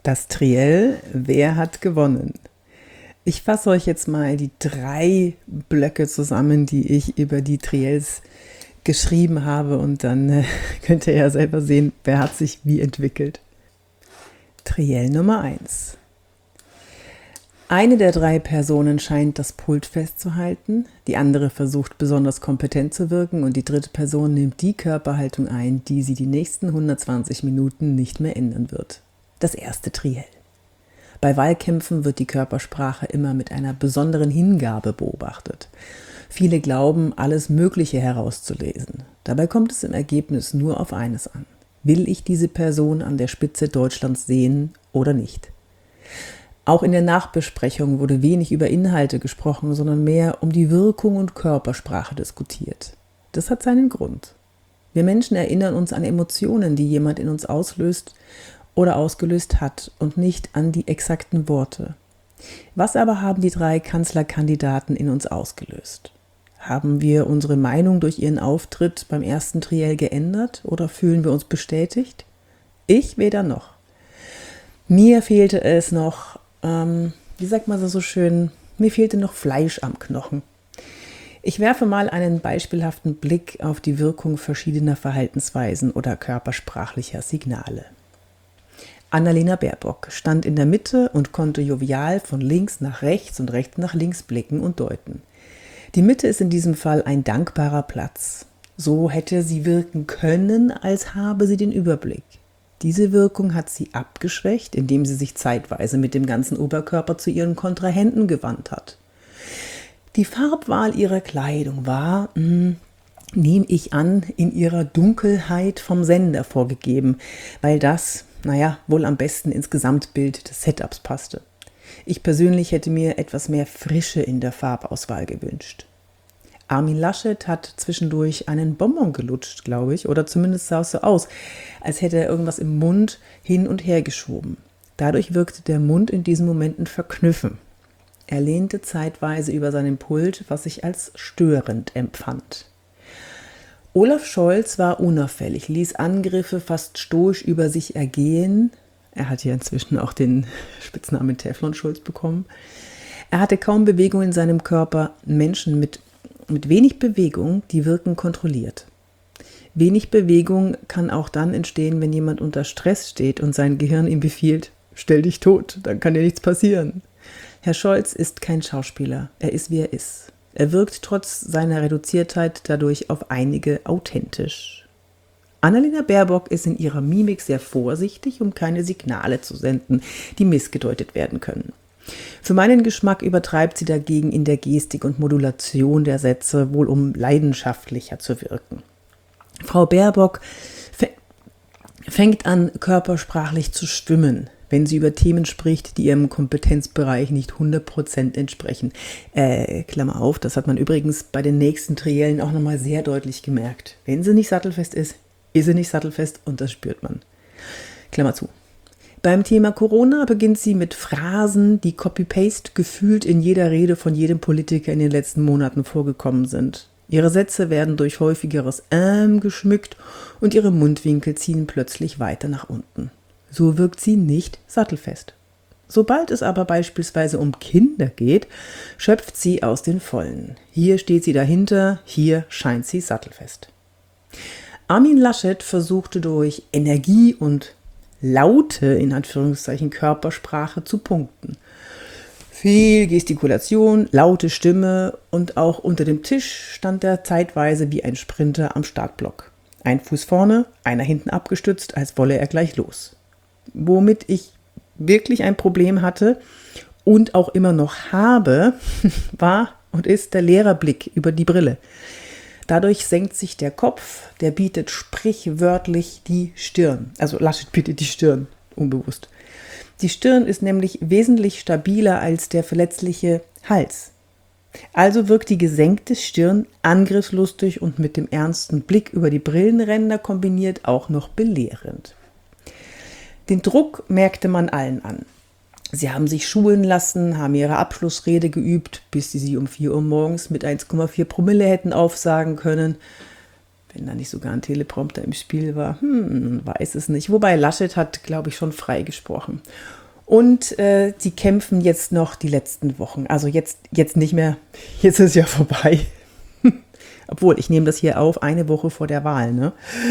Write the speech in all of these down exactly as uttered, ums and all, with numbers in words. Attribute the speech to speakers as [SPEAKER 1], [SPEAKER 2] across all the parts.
[SPEAKER 1] Das Triell, wer hat gewonnen? Ich fasse euch jetzt mal die drei Blöcke zusammen, die ich über die Triells geschrieben habe und dann äh, könnt ihr ja selber sehen, wer hat sich wie entwickelt. Triell Nummer eins. Eine der drei Personen scheint das Pult festzuhalten, die andere versucht besonders kompetent zu wirken und die dritte Person nimmt die Körperhaltung ein, die sie die nächsten hundertzwanzig Minuten nicht mehr ändern wird. Das erste Triell. Bei Wahlkämpfen wird die Körpersprache immer mit einer besonderen Hingabe beobachtet. Viele glauben, alles Mögliche herauszulesen. Dabei kommt es im Ergebnis nur auf eines an. Will ich diese Person an der Spitze Deutschlands sehen oder nicht? Auch in der Nachbesprechung wurde wenig über Inhalte gesprochen, sondern mehr um die Wirkung und Körpersprache diskutiert. Das hat seinen Grund. Wir Menschen erinnern uns an Emotionen, die jemand in uns auslöst oder ausgelöst hat und nicht an die exakten Worte. Was aber haben die drei Kanzlerkandidaten in uns ausgelöst? Haben wir unsere Meinung durch ihren Auftritt beim ersten Triell geändert oder fühlen wir uns bestätigt? Ich weder noch. Mir fehlte es noch, ähm, wie sagt man so schön, mir fehlte noch Fleisch am Knochen. Ich werfe mal einen beispielhaften Blick auf die Wirkung verschiedener Verhaltensweisen oder körpersprachlicher Signale. Annalena Baerbock stand in der Mitte und konnte jovial von links nach rechts und rechts nach links blicken und deuten. Die Mitte ist in diesem Fall ein dankbarer Platz. So hätte sie wirken können, als habe sie den Überblick. Diese Wirkung hat sie abgeschwächt, indem sie sich zeitweise mit dem ganzen Oberkörper zu ihren Kontrahenten gewandt hat. Die Farbwahl ihrer Kleidung war, mh, nehme ich an, in ihrer Dunkelheit vom Sender vorgegeben, weil das, naja, wohl am besten ins Gesamtbild des Setups passte. Ich persönlich hätte mir etwas mehr Frische in der Farbauswahl gewünscht. Armin Laschet hat zwischendurch einen Bonbon gelutscht, glaube ich, oder zumindest sah es so aus, als hätte er irgendwas im Mund hin und her geschoben. Dadurch wirkte der Mund in diesen Momenten verknüffen. Er lehnte zeitweise über seinem Pult, was ich als störend empfand. Olaf Scholz war unauffällig, ließ Angriffe fast stoisch über sich ergehen. Er hat ja inzwischen auch den Spitznamen Teflon-Schulz bekommen. Er hatte kaum Bewegung in seinem Körper. Menschen mit, mit wenig Bewegung, die wirken kontrolliert. Wenig Bewegung kann auch dann entstehen, wenn jemand unter Stress steht und sein Gehirn ihm befiehlt, stell dich tot, dann kann dir nichts passieren. Herr Scholz ist kein Schauspieler, er ist wie er ist. Er wirkt trotz seiner Reduziertheit dadurch auf einige authentisch. Annalena Baerbock ist in ihrer Mimik sehr vorsichtig, um keine Signale zu senden, die missgedeutet werden können. Für meinen Geschmack übertreibt sie dagegen in der Gestik und Modulation der Sätze, wohl um leidenschaftlicher zu wirken. Frau Baerbock fängt an, körpersprachlich zu schwimmen, wenn sie über Themen spricht, die ihrem Kompetenzbereich nicht hundert Prozent entsprechen. Äh, Klammer auf, das hat man übrigens bei den nächsten Triellen auch nochmal sehr deutlich gemerkt. Wenn sie nicht sattelfest ist, ist sie nicht sattelfest und das spürt man. Klammer zu. Beim Thema Corona beginnt sie mit Phrasen, die Copy-Paste gefühlt in jeder Rede von jedem Politiker in den letzten Monaten vorgekommen sind. Ihre Sätze werden durch häufigeres Ähm geschmückt und ihre Mundwinkel ziehen plötzlich weiter nach unten. So wirkt sie nicht sattelfest. Sobald es aber beispielsweise um Kinder geht, schöpft sie aus den Vollen. Hier steht sie dahinter, hier scheint sie sattelfest. Armin Laschet versuchte durch Energie und laute, in Anführungszeichen, Körpersprache zu punkten. Viel Gestikulation, laute Stimme und auch unter dem Tisch stand er zeitweise wie ein Sprinter am Startblock. Ein Fuß vorne, einer hinten abgestützt, als wolle er gleich los. Womit ich wirklich ein Problem hatte und auch immer noch habe, war und ist der Lehrerblick über die Brille. Dadurch senkt sich der Kopf, der bietet sprichwörtlich die Stirn. Also Laschet bietet die Stirn, unbewusst. Die Stirn ist nämlich wesentlich stabiler als der verletzliche Hals. Also wirkt die gesenkte Stirn angriffslustig und mit dem ernsten Blick über die Brillenränder kombiniert auch noch belehrend. Den Druck merkte man allen an. Sie haben sich schulen lassen, haben ihre Abschlussrede geübt, bis sie sie um vier Uhr morgens mit eins Komma vier Promille hätten aufsagen können. Wenn da nicht sogar ein Teleprompter im Spiel war, hm, weiß es nicht. Wobei Laschet hat, glaube ich, schon freigesprochen. Und äh, die kämpfen jetzt noch die letzten Wochen. Also jetzt, jetzt nicht mehr, jetzt ist ja vorbei. Obwohl, ich nehme das hier auf, eine Woche vor der Wahl. Ne?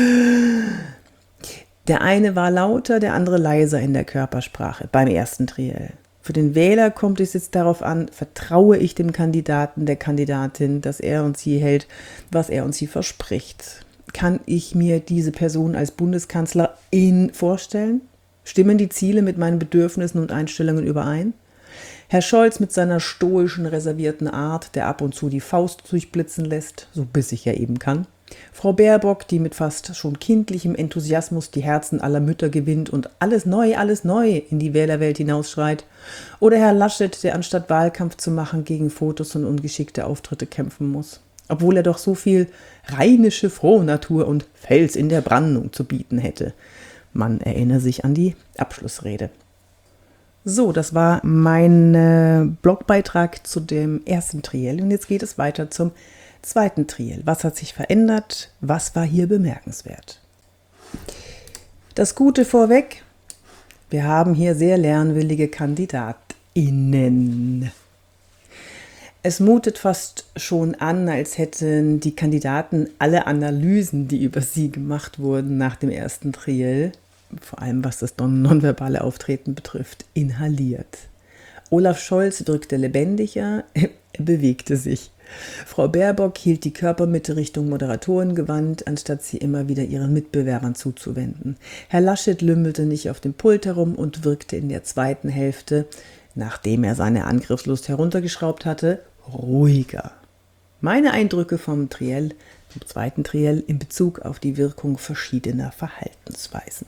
[SPEAKER 1] Der eine war lauter, der andere leiser in der Körpersprache beim ersten Triell. Für den Wähler kommt es jetzt darauf an, vertraue ich dem Kandidaten, der Kandidatin, dass er und sie hält, was er und sie verspricht. Kann ich mir diese Person als Bundeskanzlerin vorstellen? Stimmen die Ziele mit meinen Bedürfnissen und Einstellungen überein? Herr Scholz mit seiner stoischen, reservierten Art, der ab und zu die Faust durchblitzen lässt, so bissig er eben kann. Frau Baerbock, die mit fast schon kindlichem Enthusiasmus die Herzen aller Mütter gewinnt und alles neu, alles neu in die Wählerwelt hinausschreit. Oder Herr Laschet, der anstatt Wahlkampf zu machen gegen Fotos und ungeschickte Auftritte kämpfen muss. Obwohl er doch so viel rheinische Frohnatur und Fels in der Brandung zu bieten hätte. Man erinnere sich an die Abschlussrede. So, das war mein äh, Blogbeitrag zu dem ersten Triell und jetzt geht es weiter zum zweiten Triell. Was hat sich verändert? Was war hier bemerkenswert? Das Gute vorweg, wir haben hier sehr lernwillige KandidatInnen. Es mutet fast schon an, als hätten die Kandidaten alle Analysen, die über sie gemacht wurden nach dem ersten Triell, vor allem was das nonverbale Auftreten betrifft, inhaliert. Olaf Scholz wirkte lebendiger, er bewegte sich. Frau Baerbock hielt die Körpermitte Richtung Moderatoren gewandt, anstatt sie immer wieder ihren Mitbewerbern zuzuwenden. Herr Laschet lümmelte nicht auf dem Pult herum und wirkte in der zweiten Hälfte, nachdem er seine Angriffslust heruntergeschraubt hatte, ruhiger. Meine Eindrücke vom Triell, vom zweiten Triell in Bezug auf die Wirkung verschiedener Verhaltensweisen.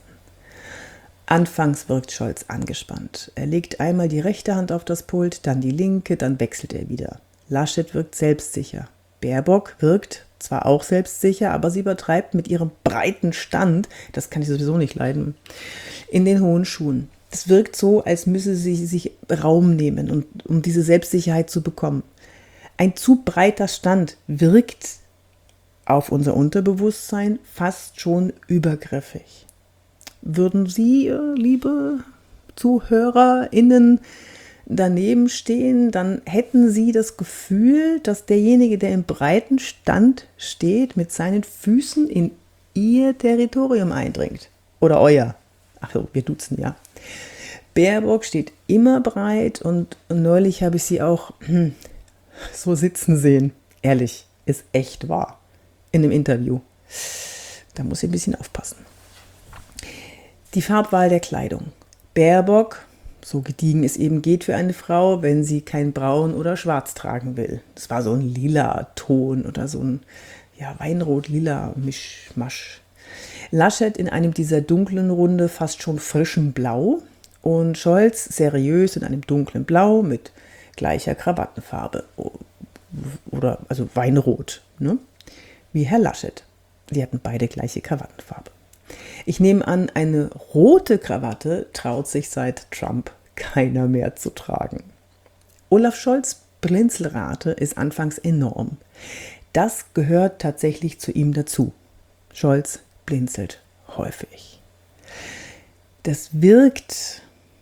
[SPEAKER 1] Anfangs wirkt Scholz angespannt. Er legt einmal die rechte Hand auf das Pult, dann die linke, dann wechselt er wieder. Laschet wirkt selbstsicher. Baerbock wirkt zwar auch selbstsicher, aber sie übertreibt mit ihrem breiten Stand, das kann ich sowieso nicht leiden, in den hohen Schuhen. Es wirkt so, als müsse sie sich Raum nehmen, und, um diese Selbstsicherheit zu bekommen. Ein zu breiter Stand wirkt auf unser Unterbewusstsein fast schon übergriffig. Würden Sie, liebe ZuhörerInnen, daneben stehen, dann hätten Sie das Gefühl, dass derjenige, der im breiten Stand steht, mit seinen Füßen in Ihr Territorium eindringt. Oder euer. Ach so, wir duzen ja. Baerbock steht immer breit und neulich habe ich sie auch hm, so sitzen sehen. Ehrlich, ist echt wahr. In einem Interview. Da muss ich ein bisschen aufpassen. Die Farbwahl der Kleidung. Baerbock, so gediegen es eben geht für eine Frau, wenn sie kein Braun oder Schwarz tragen will. Das war so ein lila Ton oder so ein ja, Weinrot-lila Mischmasch. Laschet in einem dieser dunklen Runde fast schon frischem Blau und Scholz seriös in einem dunklen Blau mit gleicher Krawattenfarbe oder also Weinrot, ne? Wie Herr Laschet. Die hatten beide gleiche Krawattenfarbe. Ich nehme an, eine rote Krawatte traut sich seit Trump keiner mehr zu tragen. Olaf Scholz' Blinzelrate ist anfangs enorm. Das gehört tatsächlich zu ihm dazu. Scholz blinzelt häufig. Das wirkt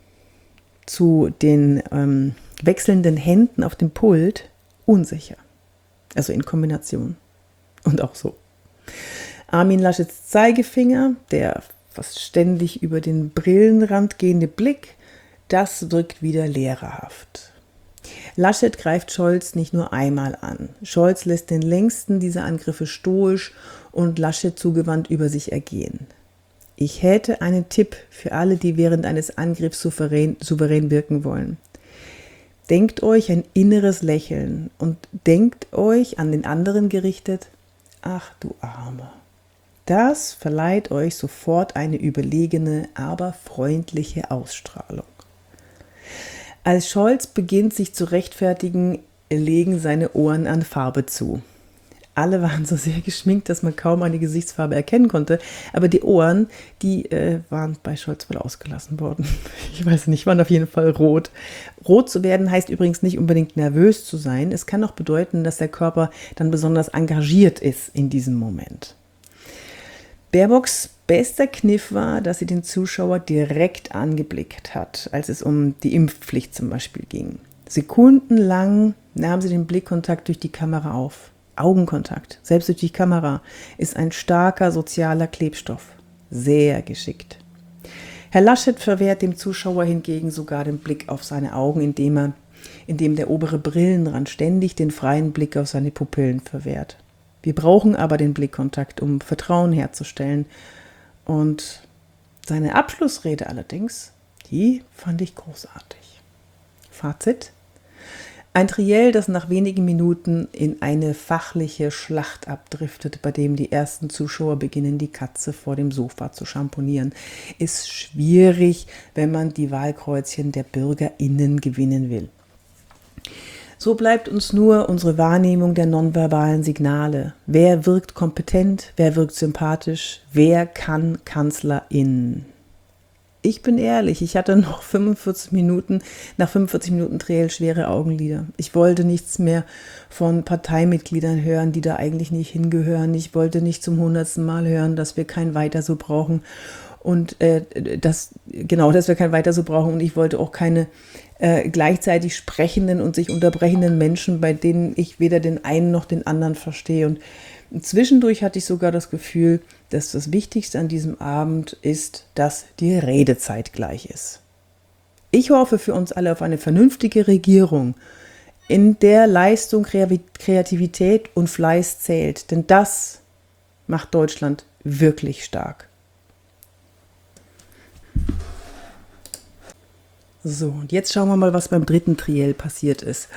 [SPEAKER 1] zu den ähm, wechselnden Händen auf dem Pult unsicher. Also in Kombination. Und auch so. Armin Laschets Zeigefinger, der fast ständig über den Brillenrand gehende Blick, das wirkt wieder lehrerhaft. Laschet greift Scholz nicht nur einmal an. Scholz lässt den längsten dieser Angriffe stoisch und Laschet zugewandt über sich ergehen. Ich hätte einen Tipp für alle, die während eines Angriffs souverän, souverän wirken wollen. Denkt euch ein inneres Lächeln und denkt euch an den anderen gerichtet, ach du Arme. Das verleiht euch sofort eine überlegene, aber freundliche Ausstrahlung. Als Scholz beginnt, sich zu rechtfertigen, legen seine Ohren an Farbe zu. Alle waren so sehr geschminkt, dass man kaum eine Gesichtsfarbe erkennen konnte, aber die Ohren, die äh, waren bei Scholz wohl ausgelassen worden. Ich weiß nicht, waren auf jeden Fall rot. Rot zu werden heißt übrigens nicht unbedingt nervös zu sein. Es kann auch bedeuten, dass der Körper dann besonders engagiert ist in diesem Moment. Baerbocks bester Kniff war, dass sie den Zuschauer direkt angeblickt hat, als es um die Impfpflicht zum Beispiel ging. Sekundenlang nahm sie den Blickkontakt durch die Kamera auf. Augenkontakt, selbst durch die Kamera, ist ein starker sozialer Klebstoff. Sehr geschickt. Herr Laschet verwehrt dem Zuschauer hingegen sogar den Blick auf seine Augen, indem er, indem der obere Brillenrand ständig den freien Blick auf seine Pupillen verwehrt. Wir brauchen aber den Blickkontakt, um Vertrauen herzustellen. Und seine Abschlussrede allerdings, die fand ich großartig. Fazit: Ein Triell, das nach wenigen Minuten in eine fachliche Schlacht abdriftet, bei dem die ersten Zuschauer beginnen, die Katze vor dem Sofa zu schamponieren, ist schwierig, wenn man die Wahlkreuzchen der BürgerInnen gewinnen will. So bleibt uns nur unsere Wahrnehmung der nonverbalen Signale. Wer wirkt kompetent, wer wirkt sympathisch, wer kann Kanzlerin? Ich bin ehrlich, ich hatte noch fünfundvierzig Minuten, nach fünfundvierzig Minuten Triell schwere Augenlider. Ich wollte nichts mehr von Parteimitgliedern hören, die da eigentlich nicht hingehören. Ich wollte nicht zum hundertsten Mal hören, dass wir kein Weiter so brauchen und äh, das, genau, dass wir kein Weiter so brauchen. Und ich wollte auch keine äh, gleichzeitig sprechenden und sich unterbrechenden Menschen, bei denen ich weder den einen noch den anderen verstehe. Und zwischendurch hatte ich sogar das Gefühl, dass das Wichtigste an diesem Abend ist, dass die Redezeit gleich ist. Ich hoffe für uns alle auf eine vernünftige Regierung, in der Leistung, Kreativität und Fleiß zählt, denn das macht Deutschland wirklich stark. So, und jetzt schauen wir mal, was beim dritten Triell passiert ist.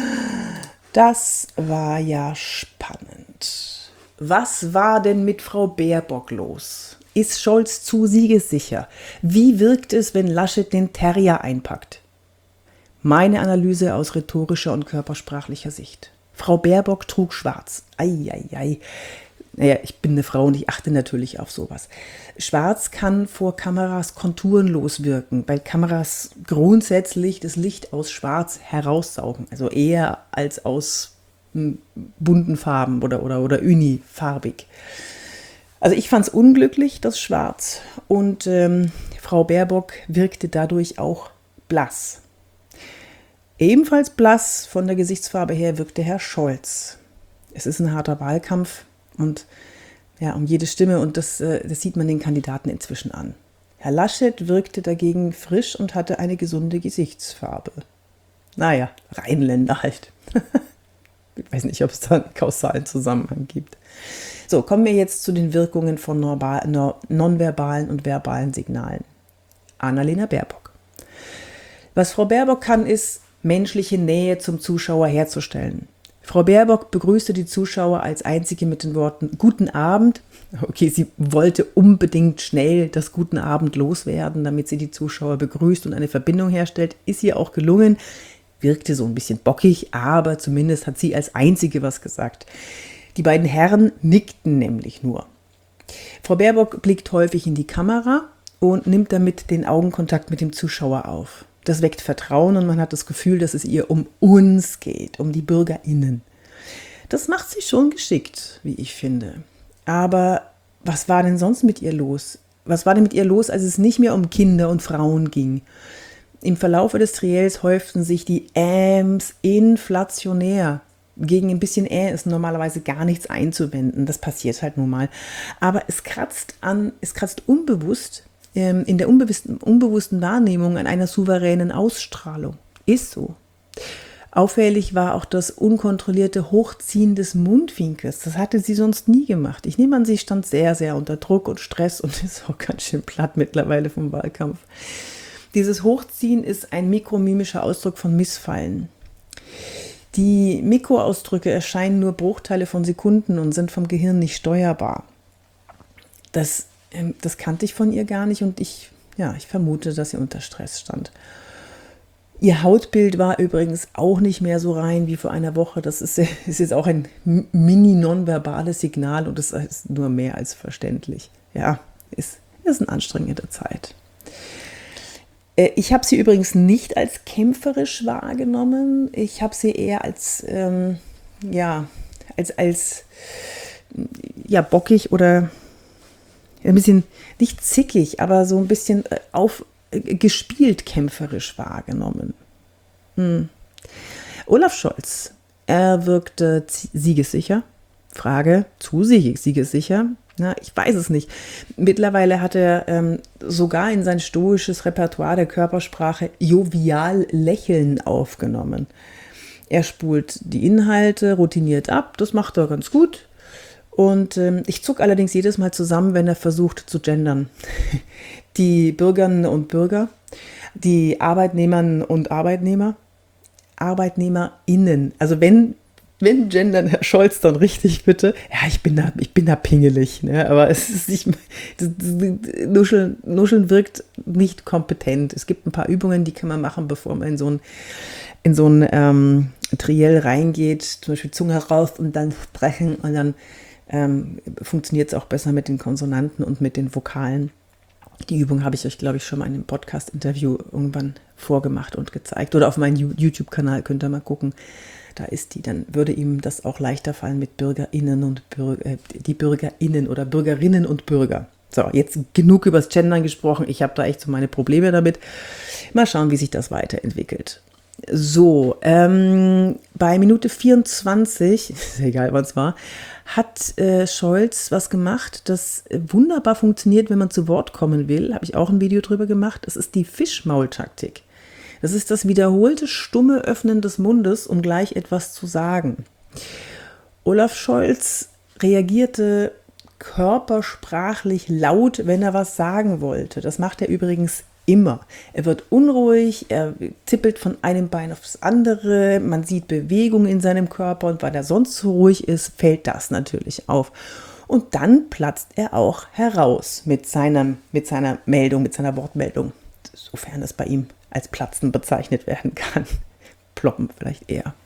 [SPEAKER 1] Das war ja spannend. Was war denn mit Frau Baerbock los? Ist Scholz zu siegessicher? Wie wirkt es, wenn Laschet den Terrier einpackt? Meine Analyse aus rhetorischer und körpersprachlicher Sicht. Frau Baerbock trug schwarz. Eieiei. Naja, ich bin eine Frau und ich achte natürlich auf sowas. Schwarz kann vor Kameras konturenlos wirken, weil Kameras grundsätzlich das Licht aus Schwarz heraussaugen. Also eher als aus m, bunten Farben oder, oder, oder unifarbig. Also ich fand es unglücklich, das Schwarz. Und ähm, Frau Baerbock wirkte dadurch auch blass. Ebenfalls blass von der Gesichtsfarbe her wirkte Herr Scholz. Es ist ein harter Wahlkampf. Und ja, um jede Stimme, und das, das sieht man den Kandidaten inzwischen an. Herr Laschet wirkte dagegen frisch und hatte eine gesunde Gesichtsfarbe. Naja, Rheinländer halt. Ich weiß nicht, ob es da einen kausalen Zusammenhang gibt. So, kommen wir jetzt zu den Wirkungen von nonverbalen und verbalen Signalen. Annalena Baerbock. Was Frau Baerbock kann, ist, menschliche Nähe zum Zuschauer herzustellen. Frau Baerbock begrüßte die Zuschauer als einzige mit den Worten Guten Abend. Okay, sie wollte unbedingt schnell das Guten Abend loswerden, damit sie die Zuschauer begrüßt und eine Verbindung herstellt. Ist ihr auch gelungen, wirkte so ein bisschen bockig, aber zumindest hat sie als einzige was gesagt. Die beiden Herren nickten nämlich nur. Frau Baerbock blickt häufig in die Kamera und nimmt damit den Augenkontakt mit dem Zuschauer auf. Das weckt Vertrauen und man hat das Gefühl, dass es ihr um uns geht, um die BürgerInnen. Das macht sie schon geschickt, wie ich finde. Aber was war denn sonst mit ihr los? Was war denn mit ihr los, als es nicht mehr um Kinder und Frauen ging? Im Verlaufe des Triells häuften sich die Äms inflationär. Gegen ein bisschen Äh ist normalerweise gar nichts einzuwenden. Das passiert halt nun mal. Aber es kratzt an, es kratzt unbewusst in der unbewussten, unbewussten Wahrnehmung an einer souveränen Ausstrahlung. Ist so. Auffällig war auch das unkontrollierte Hochziehen des Mundwinkels. Das hatte sie sonst nie gemacht. Ich nehme an, sie stand sehr, sehr unter Druck und Stress und ist auch ganz schön platt mittlerweile vom Wahlkampf. Dieses Hochziehen ist ein mikromimischer Ausdruck von Missfallen. Die Mikroausdrücke erscheinen nur Bruchteile von Sekunden und sind vom Gehirn nicht steuerbar. Das Das kannte ich von ihr gar nicht und ich, ja, ich vermute, dass sie unter Stress stand. Ihr Hautbild war übrigens auch nicht mehr so rein wie vor einer Woche. Das ist, ist jetzt auch ein mini-nonverbales Signal und das ist nur mehr als verständlich. Ja, ist, ist eine anstrengende Zeit. Ich habe sie übrigens nicht als kämpferisch wahrgenommen. Ich habe sie eher als, ähm, ja, als, als ja, bockig oder ein bisschen, nicht zickig, aber so ein bisschen auf, gespielt kämpferisch wahrgenommen. Hm. Olaf Scholz, er wirkte siegessicher. Frage, zu siegessicher? Na, ich weiß es nicht. Mittlerweile hat er ähm, sogar in sein stoisches Repertoire der Körpersprache jovial Lächeln aufgenommen. Er spult die Inhalte routiniert ab, das macht er ganz gut. Und ähm, ich zucke allerdings jedes Mal zusammen, wenn er versucht zu gendern. Die Bürgerinnen und Bürger, die Arbeitnehmerinnen und Arbeitnehmer, ArbeitnehmerInnen. Also wenn, wenn gendern, Herr Scholz, dann richtig bitte. Ja, ich bin da, ich bin da pingelig, ne? Aber es ist nicht, das, das, Nuscheln, Nuscheln wirkt nicht kompetent. Es gibt ein paar Übungen, die kann man machen, bevor man in so ein, in so ein ähm, Triell reingeht. Zum Beispiel Zunge raus und dann sprechen und dann ähm, funktioniert es auch besser mit den Konsonanten und mit den Vokalen. Die Übung habe ich euch, glaube ich, schon mal in einem Podcast-Interview irgendwann vorgemacht und gezeigt. Oder auf meinem YouTube-Kanal könnt ihr mal gucken. Da ist die. Dann würde ihm das auch leichter fallen mit BürgerInnen und Bürger, äh, die BürgerInnen oder Bürgerinnen und Bürger. So, jetzt genug übers Gendern gesprochen. Ich habe da echt so meine Probleme damit. Mal schauen, wie sich das weiterentwickelt. So, ähm, bei Minute vierundzwanzig, ist ja egal, was es war, hat äh, Scholz was gemacht, das wunderbar funktioniert, wenn man zu Wort kommen will. Habe ich auch ein Video drüber gemacht. Das ist die Fischmaultaktik. Das ist das wiederholte stumme Öffnen des Mundes, um gleich etwas zu sagen. Olaf Scholz reagierte körpersprachlich laut, wenn er was sagen wollte. Das macht er übrigens immer. Er wird unruhig, er tippelt von einem Bein aufs andere, man sieht Bewegung in seinem Körper und weil er sonst so ruhig ist, fällt das natürlich auf. Und dann platzt er auch heraus mit, seinem, mit seiner Meldung, mit seiner Wortmeldung, sofern es bei ihm als Platzen bezeichnet werden kann. Ploppen vielleicht eher.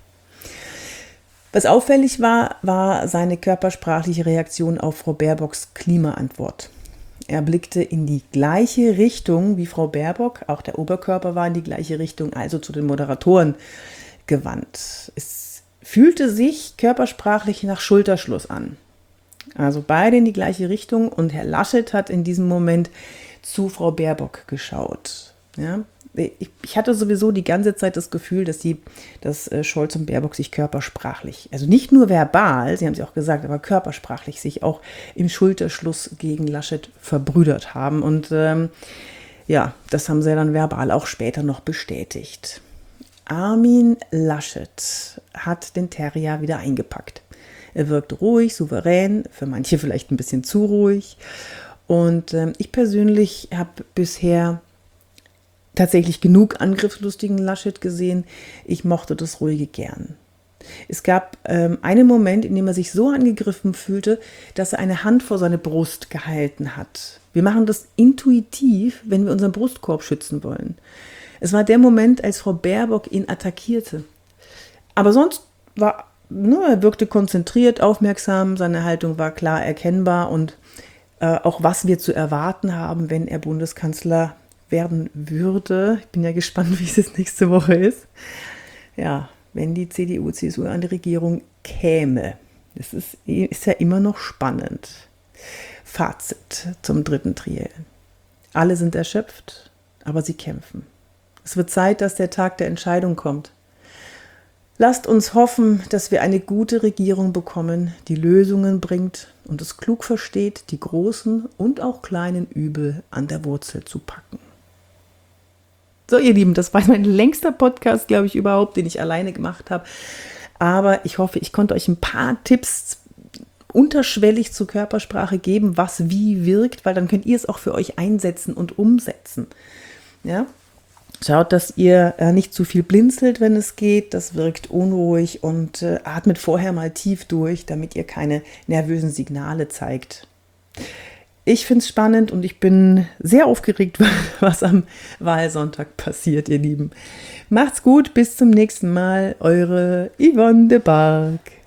[SPEAKER 1] Was auffällig war, war seine körpersprachliche Reaktion auf Frau Baerbocks Klimaantwort. Er blickte in die gleiche Richtung wie Frau Baerbock, auch der Oberkörper war in die gleiche Richtung, also zu den Moderatoren gewandt. Es fühlte sich körpersprachlich nach Schulterschluss an. Also beide in die gleiche Richtung und Herr Laschet hat in diesem Moment zu Frau Baerbock geschaut. Ja, ich, ich hatte sowieso die ganze Zeit das Gefühl, dass, die, dass Scholz und Baerbock sich körpersprachlich, also nicht nur verbal, sie haben es auch gesagt, aber körpersprachlich sich auch im Schulterschluss gegen Laschet verbrüdert haben. Und ähm, ja, das haben sie dann verbal auch später noch bestätigt. Armin Laschet hat den Terrier wieder eingepackt. Er wirkt ruhig, souverän, für manche vielleicht ein bisschen zu ruhig. Und ähm, ich persönlich habe bisher tatsächlich genug angriffslustigen Laschet gesehen. Ich mochte das Ruhige gern. Es gab ähm, einen Moment, in dem er sich so angegriffen fühlte, dass er eine Hand vor seine Brust gehalten hat. Wir machen das intuitiv, wenn wir unseren Brustkorb schützen wollen. Es war der Moment, als Frau Baerbock ihn attackierte. Aber sonst war, ne, er wirkte konzentriert, aufmerksam, seine Haltung war klar erkennbar und äh, auch was wir zu erwarten haben, wenn er Bundeskanzler werden würde. Ich bin ja gespannt, wie es jetzt nächste Woche ist. Ja, wenn die C D U, C S U an die Regierung käme. Das ist, ist ja immer noch spannend. Fazit zum dritten Triell. Alle sind erschöpft, aber sie kämpfen. Es wird Zeit, dass der Tag der Entscheidung kommt. Lasst uns hoffen, dass wir eine gute Regierung bekommen, die Lösungen bringt und es klug versteht, die großen und auch kleinen Übel an der Wurzel zu packen. So, ihr Lieben, das war mein längster Podcast, glaube ich, überhaupt, den ich alleine gemacht habe. Aber ich hoffe, ich konnte euch ein paar Tipps unterschwellig zur Körpersprache geben, was wie wirkt, weil dann könnt ihr es auch für euch einsetzen und umsetzen. Ja? Schaut, dass ihr äh, nicht zu viel blinzelt, wenn es geht. Das wirkt unruhig und äh, atmet vorher mal tief durch, damit ihr keine nervösen Signale zeigt. Ich finde es spannend und ich bin sehr aufgeregt, was am Wahlsonntag passiert, ihr Lieben. Macht's gut, bis zum nächsten Mal. Eure Yvonne de Barg.